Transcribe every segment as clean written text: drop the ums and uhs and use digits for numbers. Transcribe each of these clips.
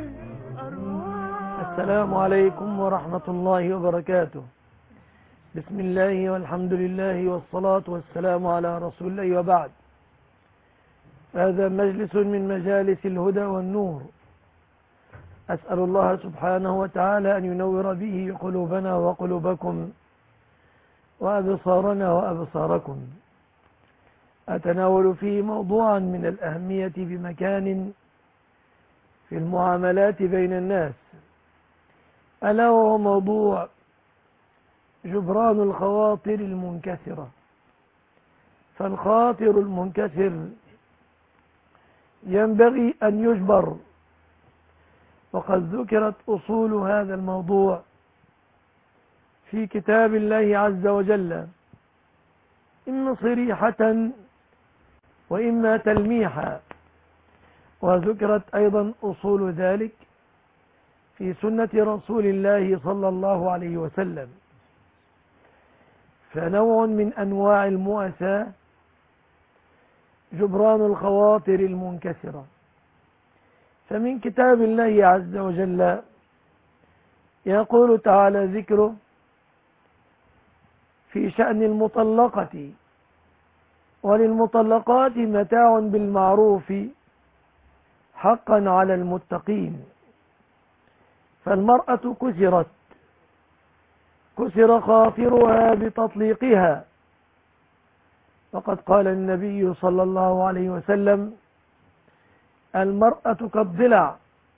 السلام عليكم ورحمة الله وبركاته. بسم الله والحمد لله والصلاة والسلام على رسول الله، وبعد. هذا مجلس من مجالس الهدى والنور، أسأل الله سبحانه وتعالى أن ينور به قلوبنا وقلوبكم وأبصارنا وأبصاركم. أتناول فيه موضوعا من الأهمية بمكان في المعاملات بين الناس، ألا وهو موضوع جبران الخواطر المنكسرة. فالخاطر المنكسر ينبغي أن يجبر، وقد ذكرت أصول هذا الموضوع في كتاب الله عز وجل، إما صريحة وإما تلميحا، وذكرت أيضا أصول ذلك في سنة رسول الله صلى الله عليه وسلم. فنوع من أنواع المؤاساة جبران الخواطر المنكسرة. فمن كتاب الله عز وجل يقول تعالى ذكره في شأن المطلقة: وللمطلقات متاع بالمعروف حقا على المتقين. فالمرأة كسر خاطرها بتطليقها، وقد قال النبي صلى الله عليه وسلم: المرأة كالضلع،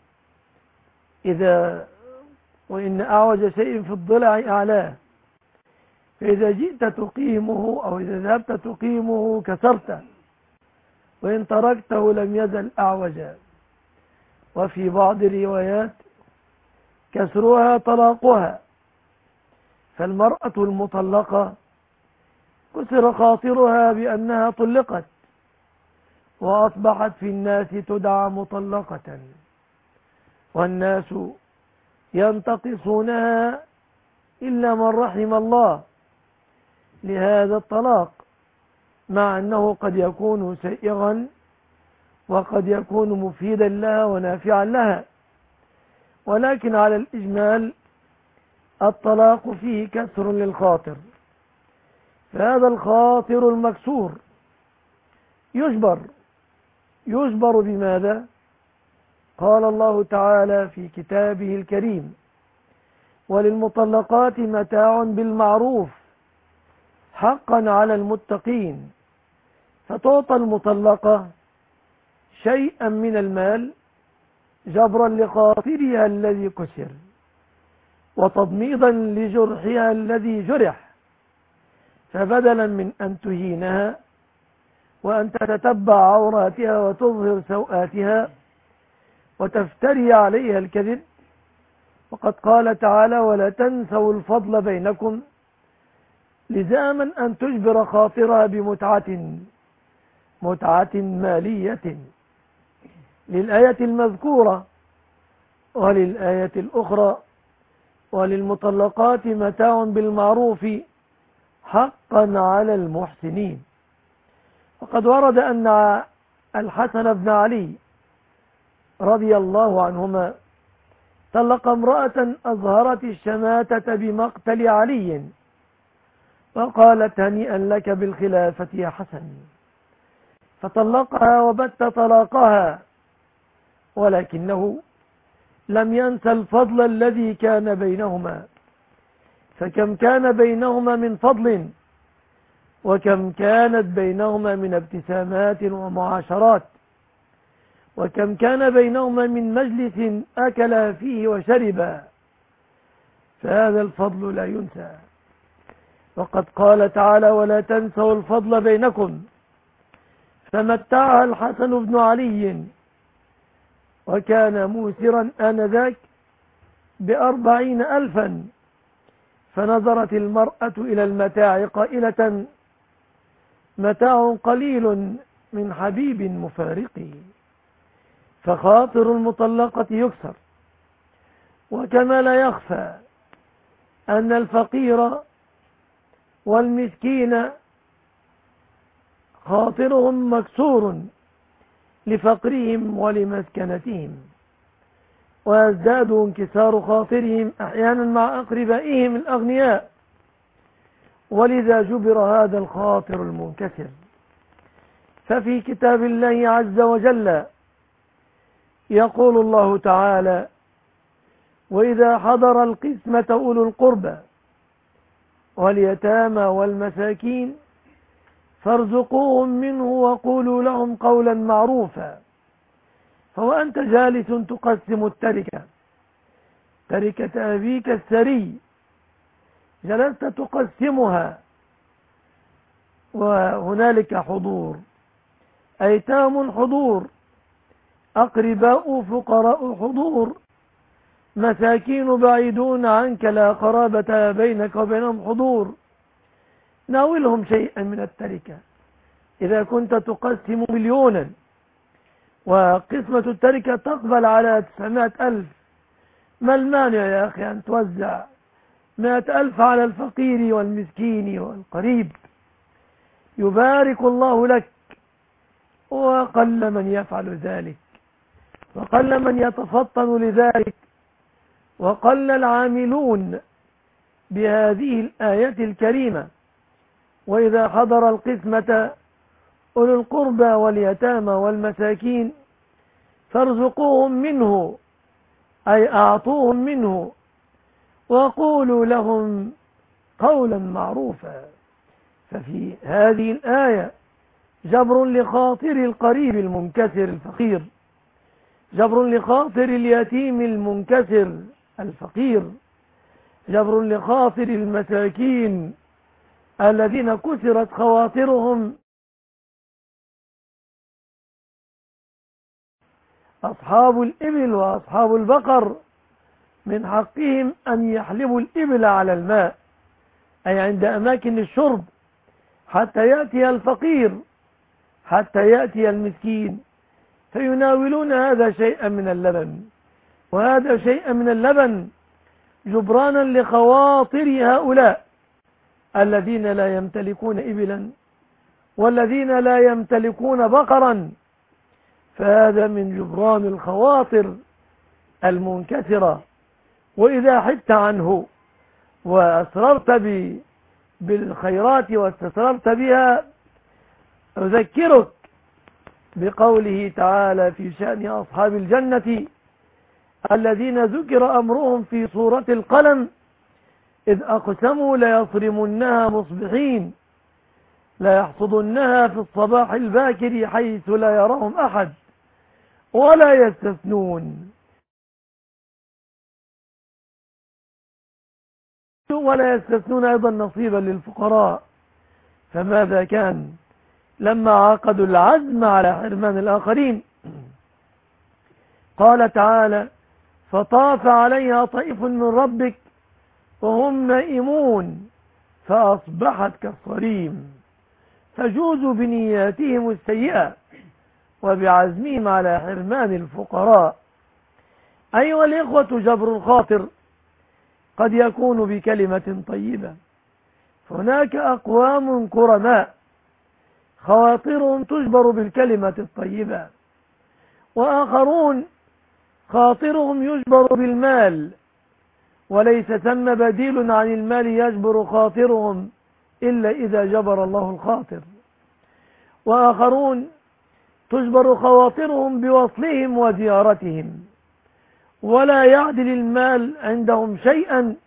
وإن أعوج شيء في الضلع أعلاه، فإذا جئت تقيمه أو إذا ذهبت تقيمه كسرته، وإن تركته لم يزل أعوجا. وفي بعض الروايات: كسرها طلاقها. فالمرأة المطلقة كسر خاطرها بأنها طلقت، وأصبحت في الناس تدعى مطلقة، والناس ينتقصونها إلا من رحم الله لهذا الطلاق، مع أنه قد يكون سائغا وقد يكون مفيدا لها ونافعا لها، ولكن على الإجمال الطلاق فيه كسر للخاطر. فهذا الخاطر المكسور يجبر بماذا؟ قال الله تعالى في كتابه الكريم: وللمطلقات متاع بالمعروف حقا على المتقين. فتعطى المطلقة شيئا من المال جبرا لخاطرها الذي كسر، وتضميدا لجرحها الذي جرح. فبدلا من أن تهينها وأن تتتبع عوراتها وتظهر سوءاتها وتفتري عليها الكذب، وقد قال تعالى: ولا تنسوا الفضل بينكم، لزاما أن تجبر خاطرها متعة مالية، للآية المذكورة وللآية الأخرى: وللمطلقات متاع بالمعروف حقا على المحسنين. وقد ورد أن الحسن بن علي رضي الله عنهما طلق امرأة أظهرت الشماتة بمقتل علي، وقالت: هنيئا لك بالخلافة يا حسن. فطلقها وبت طلاقها، ولكنه لم ينس الفضل الذي كان بينهما. فكم كان بينهما من فضل، وكم كانت بينهما من ابتسامات ومعاشرات، وكم كان بينهما من مجلس أكلا فيه وشربا. فهذا الفضل لا ينسى. وقد قال تعالى: ولا تنسوا الفضل بينكم. فمتعها الحسن بن علي، وكان موسرا آنذاك ب40,000. فنظرت المرأة إلى المتاع قائلة: متاع قليل من حبيب مفارقه. فخاطر المطلقة يكسر. وكما لا يخفى أن الفقير والمسكين خاطرهم مكسور لفقرهم ولمسكنتهم. ويزداد انكسار خاطرهم أحيانا مع أقربائهم الأغنياء، ولذا جبر هذا الخاطر المنكسر. ففي كتاب الله عز وجل يقول الله تعالى: وإذا حضر القسمة أولو القربى واليتامى والمساكين فارزقوهم منه وقولوا لهم قولا معروفا. فهو أنت جالس تقسم التركة، تركة أبيك الثري، جلست تقسمها، وهنالك حضور، أيتام حضور، أقرباء فقراء حضور، مساكين بعيدون عنك لا قرابة بينك وبينهم حضور. ناولهم شيئا من التركة. إذا كنت تقسم مليونا وقسمة التركة تقبل على 900,000، ما المانع يا أخي أن توزع 100,000 على الفقير والمسكين والقريب؟ يبارك الله لك. وقل من يفعل ذلك، وقل من يتفطن لذلك، وقل العاملون بهذه الآية الكريمة: وإذا حضر القسمة أولو القربى واليتامى والمساكين فارزقوهم منه، أي أعطوهم منه، وقولوا لهم قولا معروفا. ففي هذه الآية جبر لخاطر القريب المنكسر الفقير، جبر لخاطر اليتيم المنكسر الفقير، جبر لخاطر المساكين الذين كسرت خواطرهم. أصحاب الإبل وأصحاب البقر من حقهم أن يحلبوا الإبل على الماء، أي عند أماكن الشرب، حتى يأتي الفقير، حتى يأتي المسكين، فيناولون هذا شيئا من اللبن، وهذا شيئا من اللبن جبرانا لخواطر هؤلاء الذين لا يمتلكون إبلا والذين لا يمتلكون بقرا. فهذا من جبران الخواطر المنكسرة. وإذا حدت عنه وأسررت بالخيرات واستسررت بها، أذكرك بقوله تعالى في شأن أصحاب الجنة الذين ذكر أمرهم في سورة القلم: إذ أقسموا ليصرمنها مصبحين لا يحصدنها في الصباح الباكر حيث لا يراهم أحد ولا يستثنون أيضا نصيبا للفقراء. فماذا كان لما عقدوا العزم على حرمان الآخرين؟ قال تعالى: فطاف عليها طائف من ربك وهم نائمون فأصبحت كالصريم. فجوزوا بنياتهم السيئة وبعزمهم على حرمان الفقراء. أيها الإخوة، جبر الخاطر قد يكون بكلمة طيبة. هناك أقوام كرماء خواطرهم تجبر بالكلمة الطيبة، وآخرون خاطرهم يجبر بالمال، وليس ثم بديل عن المال يجبر خاطرهم إلا إذا جبر الله الخاطر. وآخرون تجبر خواطرهم بوصلهم وزيارتهم، ولا يعدل المال عندهم شيئا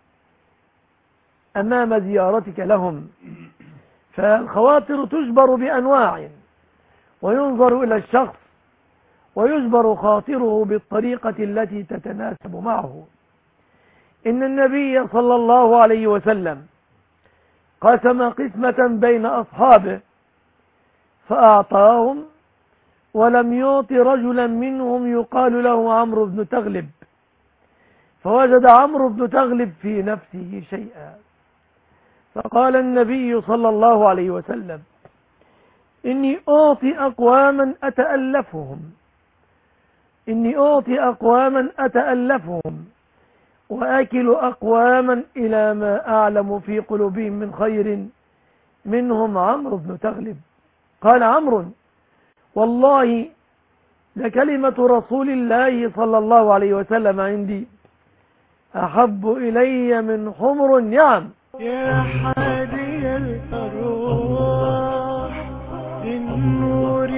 أمام زيارتك لهم. فالخواطر تجبر بأنواع، وينظر إلى الشخص ويجبر خاطره بالطريقة التي تتناسب معه. إن النبي صلى الله عليه وسلم قسم قسمة بين أصحابه فأعطاهم، ولم يعط رجلا منهم يقال له عمرو بن تغلب، فوجد عمرو بن تغلب في نفسه شيئا، فقال النبي صلى الله عليه وسلم: إني أعطي أقواما أتألفهم، إني أعطي أقواما أتألفهم وآكل أقواما إلى ما أعلم في قلوبهم من خير، منهم عمرو بن تغلب. قال عمرو: والله لكلمة رسول الله صلى الله عليه وسلم عندي أحب إلي من حمر النعم. يا حادي الأرواح للنور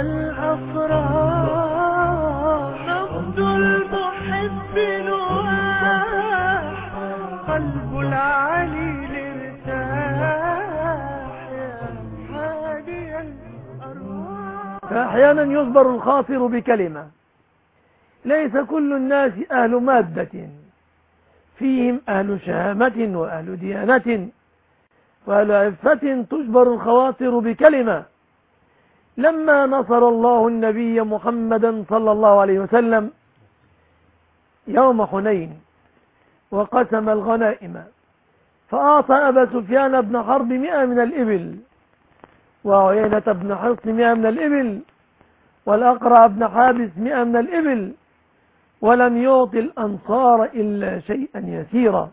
والأفراح، نبض المحب نواح، قلب العليل ارتاح. يا حادي الأرواح. فأحيانا يصبر الخاطر بكلمة، ليس كل الناس أهل مادة، فيهم أهل شهامة وأهل ديانة وأهل عفة، تجبر الخواطر بكلمة. لما نصر الله النبي محمدا صلى الله عليه وسلم يوم حنين وقسم الغنائم، فأعطى أبا سفيان بن حرب 100 من الإبل، وعيينة بن حصن 100 من الإبل، والأقرع بن حابس 100 من الإبل، ولم يعط الأنصار إلا شيئا يسيرا.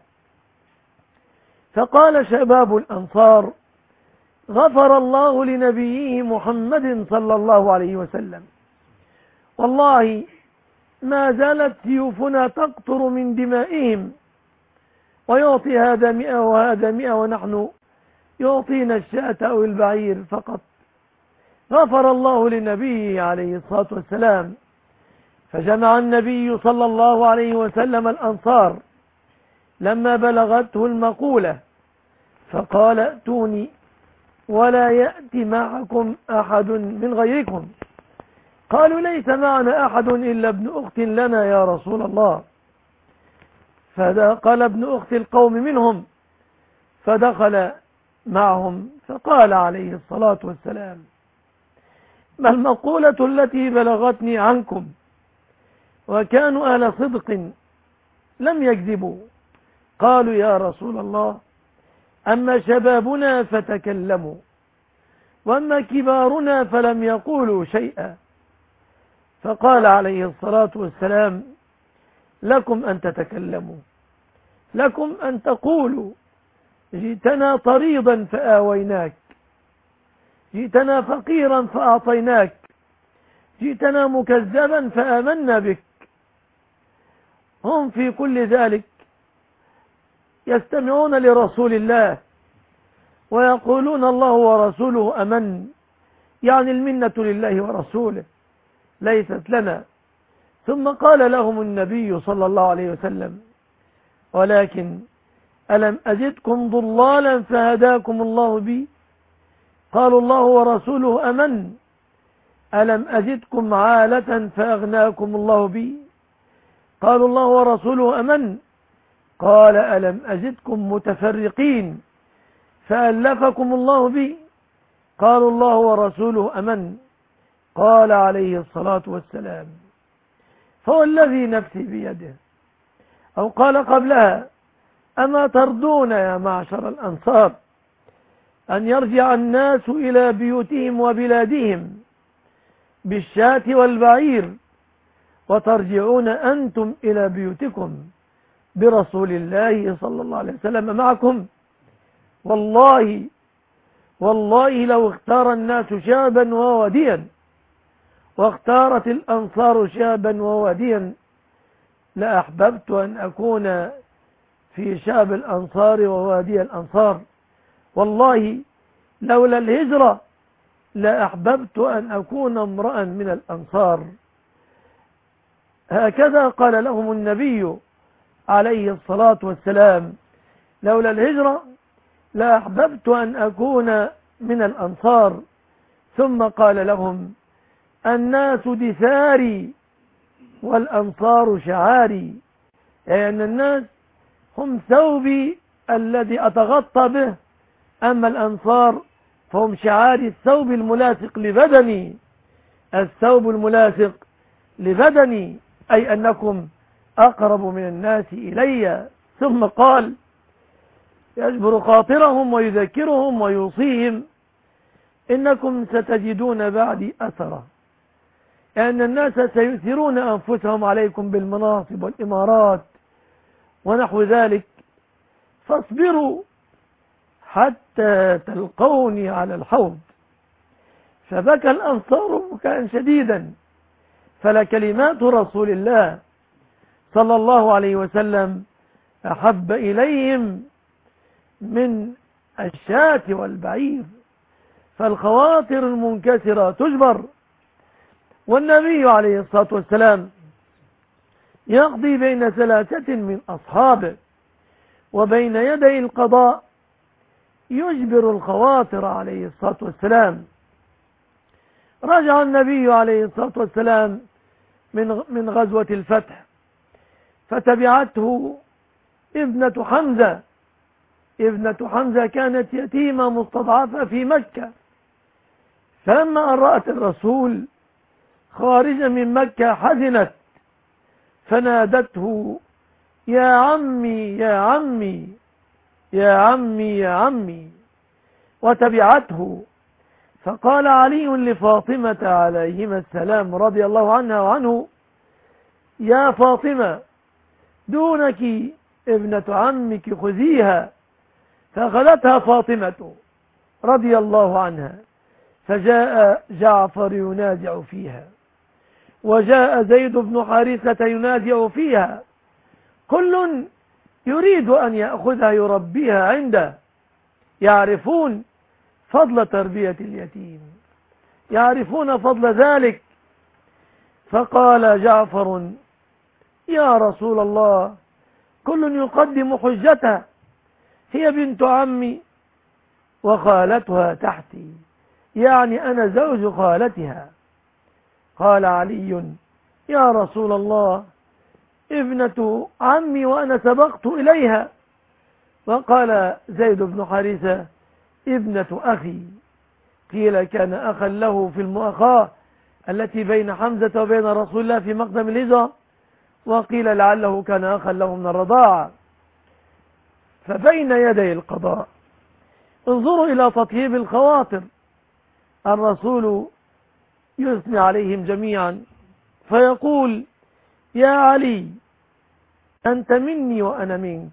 فقال شباب الأنصار: غفر الله لنبيه محمد صلى الله عليه وسلم، والله ما زالت سيوفنا تقطر من دمائهم، ويعطي هذا 100 وهذا 100 ونحن يعطينا الشاة أو البعير فقط. غفر الله لنبيه عليه الصلاة والسلام. فجمع النبي صلى الله عليه وسلم الأنصار لما بلغته المقولة، فقال: ائتوني ولا يأتي معكم أحد من غيركم. قالوا: ليس معنا أحد إلا ابن أخت لنا يا رسول الله. فقال ابن أخت القوم منهم، فدخل معهم، فقال عليه الصلاة والسلام: ما المقولة التي بلغتني عنكم؟ وكانوا أهل صدق لم يكذبوا. قالوا: يا رسول الله، أما شبابنا فتكلموا، وأما كبارنا فلم يقولوا شيئا. فقال عليه الصلاة والسلام: لكم أن تتكلموا، لكم أن تقولوا: جئتنا طريضا فآويناك، جئتنا فقيرا فأعطيناك، جئتنا مكذبا فآمنا بك. هم في كل ذلك يستمعون لرسول الله ويقولون: الله ورسوله أمن، يعني المنة لله ورسوله ليست لنا. ثم قال لهم النبي صلى الله عليه وسلم: ولكن ألم أزدكم ضلالا فهداكم الله بي؟ قالوا: الله ورسوله أمن. ألم أزدكم عالة فأغناكم الله بي؟ قالوا: الله ورسوله أمن. قال: ألم أزدكم متفرقين فألفكم الله بي؟ قالوا: الله ورسوله أمن. قال عليه الصلاة والسلام: فهو الذي نفسي بيده، أو قال قبلها: أما ترضون يا معشر الأنصار أن يرجع الناس إلى بيوتهم وبلادهم بالشاة والبعير، وترجعون أنتم إلى بيوتكم برسول الله صلى الله عليه وسلم معكم؟ والله لو اختار الناس شابا وواديا، واختارت الأنصار شابا وواديا، لأحببت أن أكون في شاب الأنصار ووادي الأنصار. والله لولا الهجرة لأحببت أن أكون امرأ من الأنصار. هكذا قال لهم النبي عليه الصلاة والسلام: لولا الهجرة لأحببت أن أكون من الأنصار. ثم قال لهم: الناس دثاري والأنصار شعاري، يعني أن الناس هم ثوبي الذي أتغطى به، أما الأنصار فهم شعاري، الثوب الملاصق لبدني، الثوب الملاصق لبدني، أي أنكم أقرب من الناس إلي. ثم قال يجبر خاطرهم ويذكرهم ويوصيهم: إنكم ستجدون بعدي أثرا، لأن الناس سيؤثرون أنفسهم عليكم بالمناصب والإمارات ونحو ذلك، فاصبروا حتى تلقوني على الحوض. فبكى الأنصار بكاء شديدا، فلكلمات رسول الله صلى الله عليه وسلم أحب إليهم من الشاة والبعير. فالخواطر المنكسرة تجبر. والنبي عليه الصلاة والسلام يقضي بين ثلاثة من أصحابه، وبين يدي القضاء يجبر الخواطر عليه الصلاة والسلام. رجع النبي عليه الصلاة والسلام من غزوة الفتح، فتبعته ابنة حمزة. ابنة حمزة كانت يتيمة مستضعفة في مكة، فلما أن رأت الرسول خارجا من مكة حزنت، فنادته: يا عمي يا عمي يا عمي يا عمي، وتبعته. فقال علي لفاطمة عليهما السلام رضي الله عنها وعنه: يا فاطمة، دونك ابنة عمك خذيها. فأخذتها فاطمة رضي الله عنها، فجاء جعفر ينازع فيها، وجاء زيد بن حارثة ينازع فيها، كل يريد أن يأخذها يربيها عنده. يعرفون فضل تربية اليتيم، يعرفون فضل ذلك. فقال جعفر: يا رسول الله، كل يقدم حجتها، هي بنت عمي وخالتها تحتي، يعني أنا زوج خالتها. قال علي: يا رسول الله، ابنة عمي وأنا سبقت إليها. وقال زيد بن حارثة: ابنة أخي. قيل كان أخا له في المؤاخاة التي بين حمزة وبين رسول الله في مقدم الهجرة، وقيل لعله كان أخا له من الرضاعة. فبين يدي القضاء انظروا إلى تطيب الخواطر. الرسول يثني عليهم جميعا فيقول: يا علي، أنت مني وأنا منك.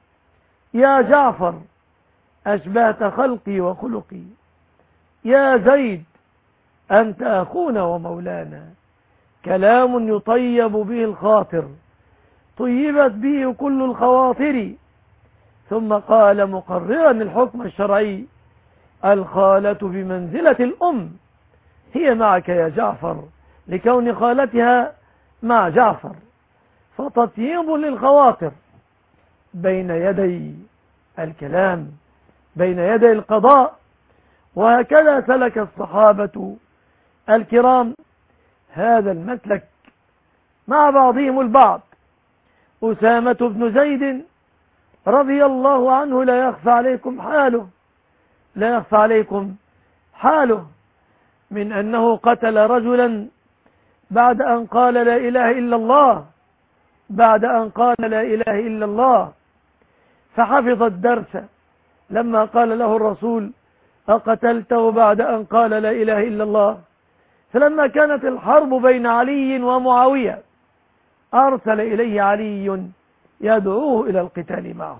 يا جعفر، أشبهت خلقي وخلقي. يا زيد، أنت أخونا ومولانا. كلام يطيب به الخاطر، طيبت به كل الخواطر. ثم قال مقررا الحكم الشرعي: الخالة بمنزلة الأم، هي معك يا جعفر لكون خالتها مع جعفر. فتطيب للخواطر بين يدي الكلام، بين يدي القضاء. وهكذا سلك الصحابة الكرام هذا المسلك مع بعضهم البعض. أسامة بن زيد رضي الله عنه لا يخفى عليكم حاله، لا يخفى عليكم حاله، من أنه قتل رجلا بعد أن قال لا إله إلا الله، بعد أن قال لا إله إلا الله، فحفظ الدرس لما قال له الرسول: أقتلته بعد أن قال لا إله إلا الله؟ فلما كانت الحرب بين علي ومعاوية أرسل إليه علي يدعوه إلى القتال معه،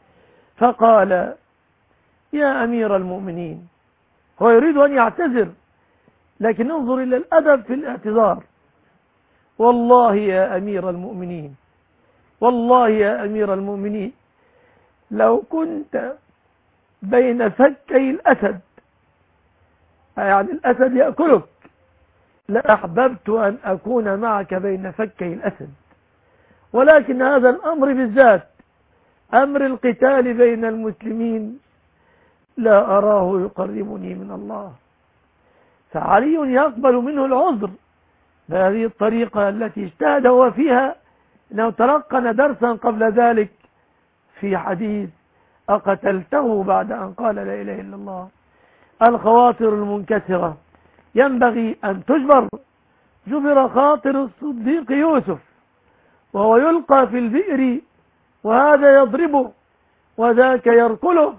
فقال: يا أمير المؤمنين، هو يريد أن يعتذر، لكن انظر إلى الأدب في الاعتذار. والله يا أمير المؤمنين، والله يا أمير المؤمنين، لو كنت بين فكي الأسد، يعني الأسد يأكلك، لأحببت أن أكون معك بين فكي الأسد، ولكن هذا الأمر بالذات، أمر القتال بين المسلمين، لا أراه يقربني من الله. فعلي يقبل منه العذر بهذه الطريقة التي اجتهد هو فيها، أنه تلقن درسا قبل ذلك في حديث: أقتلته بعد أن قال لا إله إلا الله. الخواطر المنكسرة ينبغي أن تجبر. جبر خاطر الصديق يوسف وهو يلقى في البئر، وهذا يضربه وذاك يركله،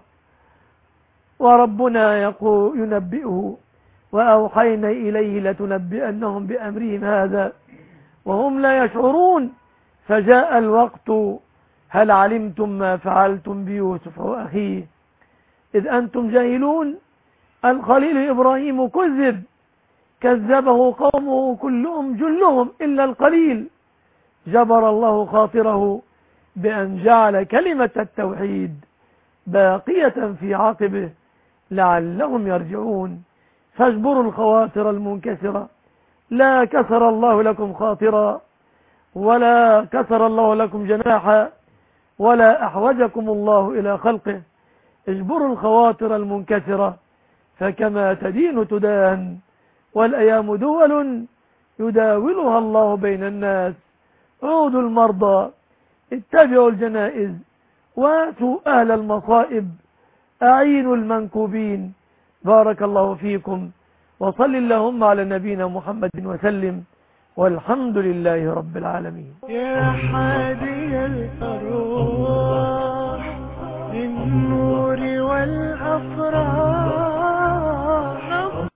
وربنا يقول ينبئه: وأوحينا إليه لتنبئنهم بأمرهم هذا وهم لا يشعرون. فجاء الوقت، هل علمتم ما فعلتم بيوسف وأخيه إذ أنتم جاهلون؟ الخليل إبراهيم كذب كذبه قومه كلهم جلهم إلا القليل، جبر الله خاطره بأن جعل كلمة التوحيد باقية في عقبه لعلهم يرجعون. فاجبروا الخواطر المنكسرة، لا كسر الله لكم خاطرا ولا كسر الله لكم جناحا ولا أحوجكم الله إلى خلقه. اجبروا الخواطر المنكسرة، فكما تدين تدان، والأيام دول يداولها الله بين الناس. عودوا المرضى، اتبعوا الجنائز، واتوا أهل المصائب، أعينوا المنكوبين. بارك الله فيكم، وصل اللهم على نبينا محمد وسلم، والحمد لله رب العالمين. يا حادي الأرواح للنور والأفراح